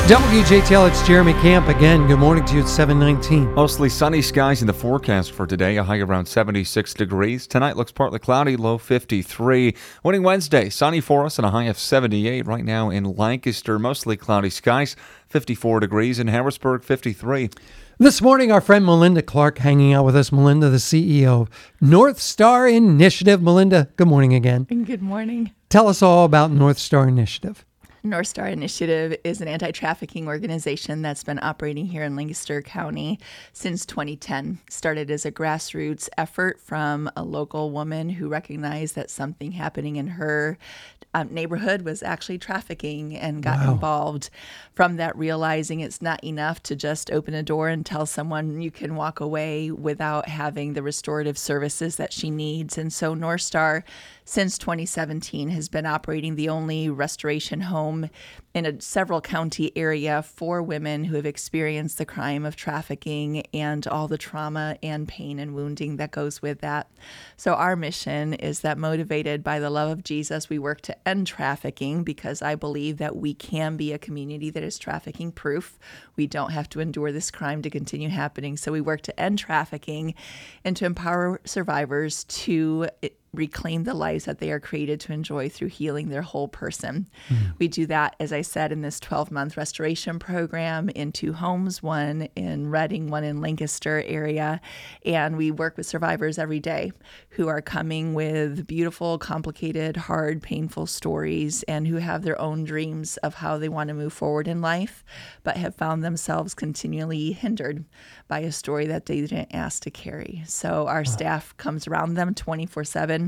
WJTL, it's Jeremy Camp again. Good morning to you. It's 7:19. Mostly sunny skies in the forecast for today, a high around 76 degrees. Tonight looks partly cloudy, low 53. Winning Wednesday, sunny for us and a high of 78. Right now in Lancaster, mostly cloudy skies, 54 degrees. In Harrisburg, 53. This morning, our friend Melinda Clark hanging out with us. Melinda, the CEO of North Star Initiative. Melinda, good morning again. Good morning. Tell us all about North Star Initiative. North Star Initiative is an anti-trafficking organization that's been operating here in Lancaster County since 2010. Started as a grassroots effort from a local woman who recognized that something happening in her neighborhood was actually trafficking and got involved. From that, realizing it's not enough to just open a door and tell someone you can walk away without having the restorative services that she needs. And so North Star, since 2017, has been operating the only restoration home in a several county area for women who have experienced the crime of trafficking and all the trauma and pain and wounding that goes with that. So our mission is that, motivated by the love of Jesus, we work to end trafficking, because I believe that we can be a community that is trafficking proof. We don't have to endure this crime to continue happening. So we work to end trafficking and to empower survivors to reclaim the lives that they are created to enjoy through healing their whole person. We do that, as I said, in this 12-month restoration program in 2 homes, one in Reading, one in Lancaster area. And we work with survivors every day who are coming with beautiful, complicated, hard, painful stories, and who have their own dreams of how they want to move forward in life, but have found themselves continually hindered by a story that they didn't ask to carry. So our staff comes around them 24/7,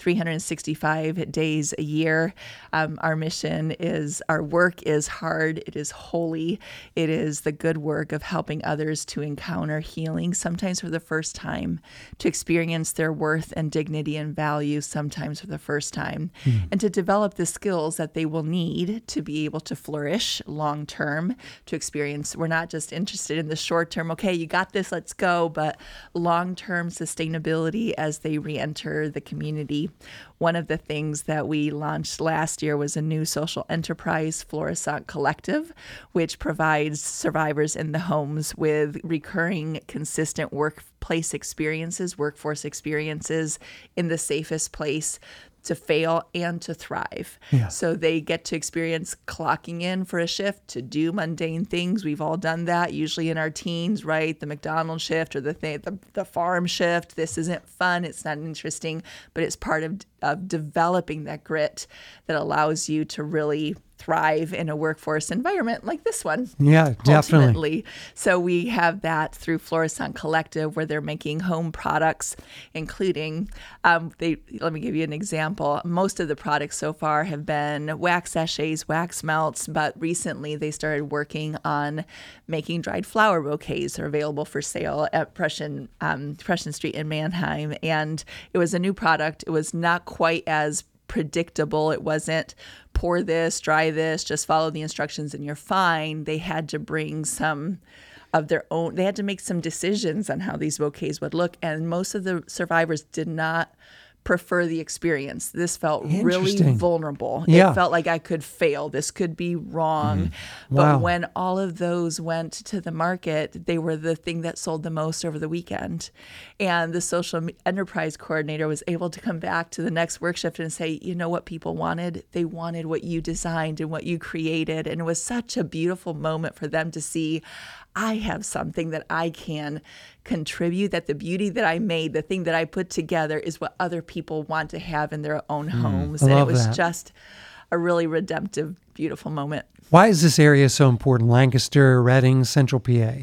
365 days a year. Our mission is, our work is hard. It is holy. It is the good work of helping others to encounter healing, sometimes for the first time, to experience their worth and dignity and value, sometimes for the first time, and to develop the skills that they will need to be able to flourish long term, to experience. We're not just interested in the short term, okay, you got this, let's go, but long term sustainability as they re-enter the community. One of the things that we launched last year was a new social enterprise, Florissant Collective, which provides survivors in the homes with recurring, consistent workplace experiences, workforce experiences in the safest place to fail and to thrive. Yeah. So they get to experience clocking in for a shift to do mundane things. We've all done that, usually in our teens, right? The McDonald's shift or the farm shift. This isn't fun. It's not interesting, but it's part of developing that grit that allows you to really thrive in a workforce environment like this one. Yeah, definitely. Ultimately. So we have that through Florissant Collective, where they're making home products, including, let me give you an example. Most of the products so far have been wax sachets, wax melts, but recently they started working on making dried flower bouquets. They're available for sale at Prussian Street in Mannheim. And it was a new product. It was not quite as predictable. It wasn't pour this, dry this, just follow the instructions and you're fine. They had to bring some of their own. They had to make some decisions on how these bouquets would look. And most of the survivors did not prefer the experience. This felt really vulnerable. Yeah. It felt like I could fail. This could be wrong. Wow. But when all of those went to the market, they were the thing that sold the most over the weekend. And the social enterprise coordinator was able to come back to the next work shift and say, you know what people wanted? They wanted what you designed and what you created. And it was such a beautiful moment for them to see, I have something that I can contribute, that the beauty that I made, the thing that I put together, is what other people want to have in their own homes. And it was just a really redemptive, beautiful moment. Why is this area so important? Lancaster, Reading, Central PA?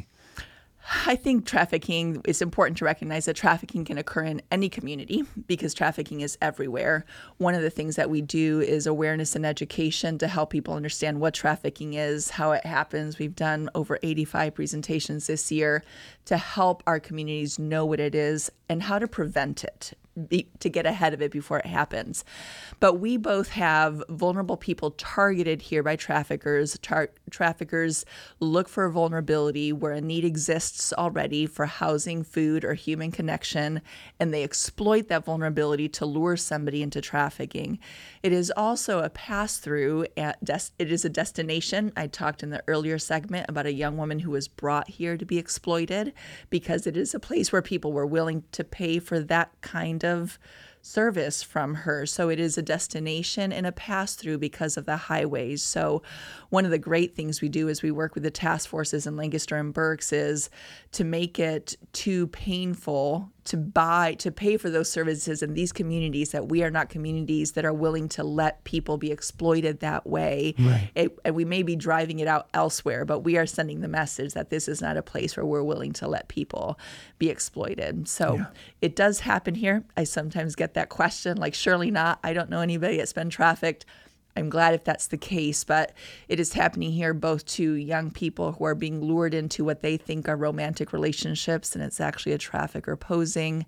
I think trafficking, it's important to recognize that trafficking can occur in any community because trafficking is everywhere. One of the things that we do is awareness and education to help people understand what trafficking is, how it happens. We've done over 85 presentations this year to help our communities know what it is and how to prevent it. to get ahead of it before it happens. But we both have vulnerable people targeted here by traffickers. Traffickers look for a vulnerability where a need exists already for housing, food, or human connection, and they exploit that vulnerability to lure somebody into trafficking. It is also a pass-through. It is a destination. I talked in the earlier segment about a young woman who was brought here to be exploited because it is a place where people were willing to pay for that kind of service from her. So it is a destination and a pass-through because of the highways. So one of the great things we do as we work with the task forces in Lancaster and Berks is to make it too painful to pay for those services in these communities, that we are not communities that are willing to let people be exploited that way. Right. And we may be driving it out elsewhere, but we are sending the message that this is not a place where we're willing to let people be exploited. So It does happen here. I sometimes get that question, like, surely not. I don't know anybody that's been trafficked. I'm glad if that's the case, but it is happening here both to young people who are being lured into what they think are romantic relationships, and it's actually a trafficker posing.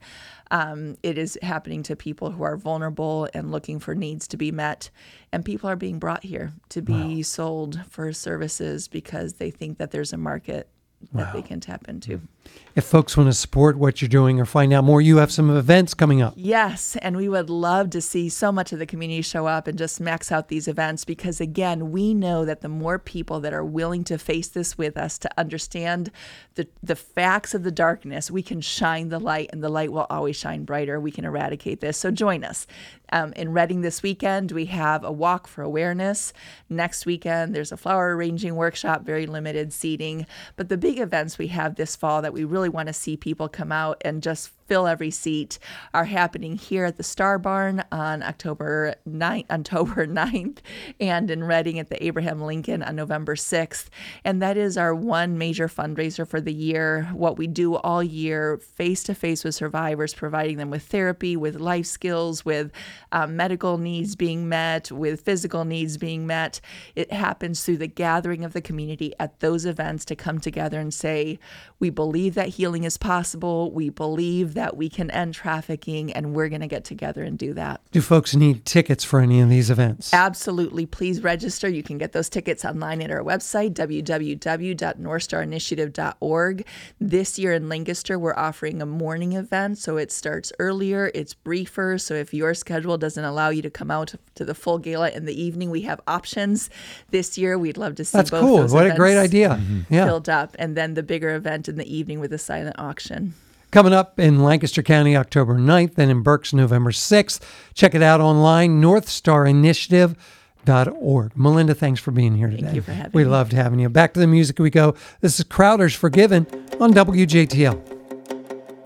It is happening to people who are vulnerable and looking for needs to be met, and people are being brought here to be sold for services because they think that there's a market that they can tap into. If folks want to support what you're doing or find out more, you have some events coming up. Yes, and we would love to see so much of the community show up and just max out these events because, again, we know that the more people that are willing to face this with us, to understand the facts of the darkness, we can shine the light, and the light will always shine brighter. We can eradicate this. So join us. In Reading this weekend, we have a walk for awareness. Next weekend, there's a flower arranging workshop, very limited seating. But the big events we have this fall that we really want to see people come out and just fill every seat are happening here at the Star Barn on October 9th, and in Reading at the Abraham Lincoln on November 6th. And that is our one major fundraiser for the year. What we do all year, face-to-face with survivors, providing them with therapy, with life skills, with medical needs being met, with physical needs being met. It happens through the gathering of the community at those events to come together and say, we believe that healing is possible. We believe that we can end trafficking, and we're going to get together and do that. Do folks need tickets for any of these events? Absolutely. Please register. You can get those tickets online at our website, www.northstarinitiative.org. This year in Lancaster, we're offering a morning event, so it starts earlier. It's briefer, so if your schedule doesn't allow you to come out to the full gala in the evening, we have options. This year, we'd love to see That's both cool. those What a events great idea. filled up, and then the bigger event in the evening with a silent auction. Coming up in Lancaster County, October 9th, and in Berks, November 6th. Check it out online, northstarinitiative.org. Melinda, thanks for being here today. Thank you for having me. We loved having you. Back to the music we go. This is Crowder's Forgiven on WJTL.